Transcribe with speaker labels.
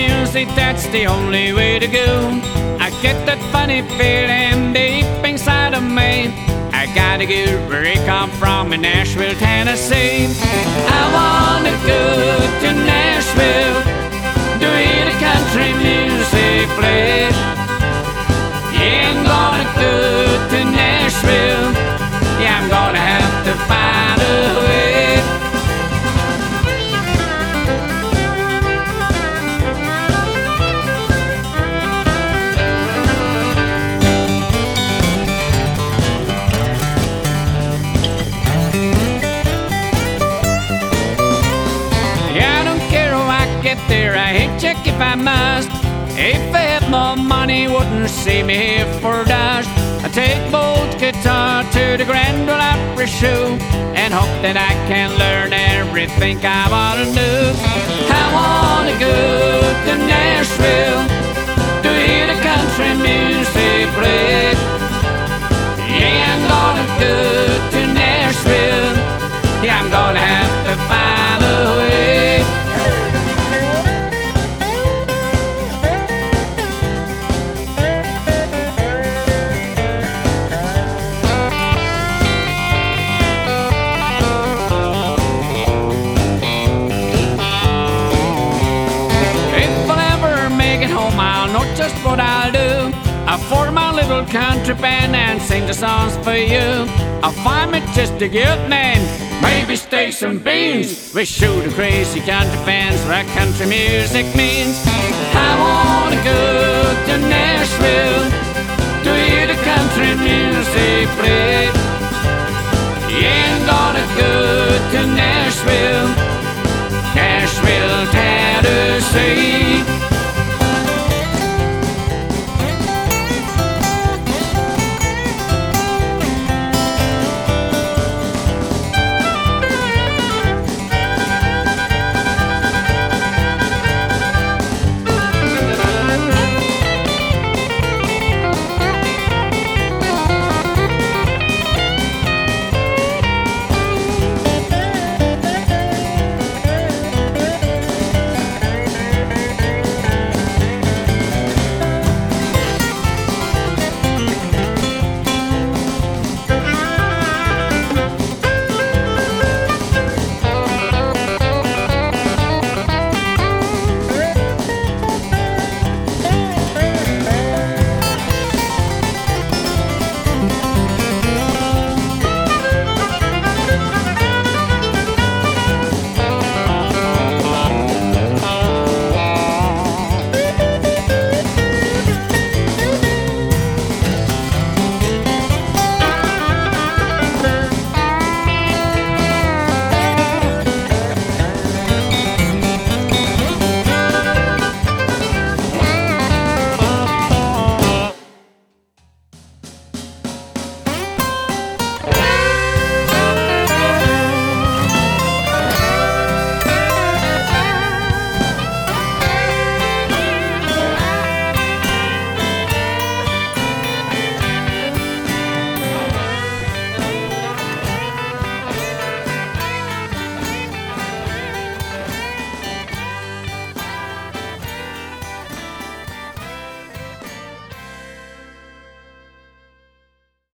Speaker 1: music, that's the only way to go. I get that funny feeling deep inside of me. I gotta get where I come from in Nashville, Tennessee. I wanna go to Nashville to hear the country music play. Yeah, I'm gonna go to Nashville. Yeah, I'm gonna have to find a way. There, I hitchhike if I must. If I had more money, wouldn't see me here for dust. I take both guitar to the Grand Ole Opry show and hope that I can learn everything I wanna do. I wanna go to Nashville to hear the country music play. Yeah, I'm gonna go to Nashville. Yeah, I'm gonna have to find a way. Just what I'll do. I'll form my little country band and sing the songs for you. I'll find me just a good man, maybe steaks and beans. We shoot the crazy country fans what country music means. I wanna go to Nashville to hear the country music play. Yeah, I'm gonna go to Nashville.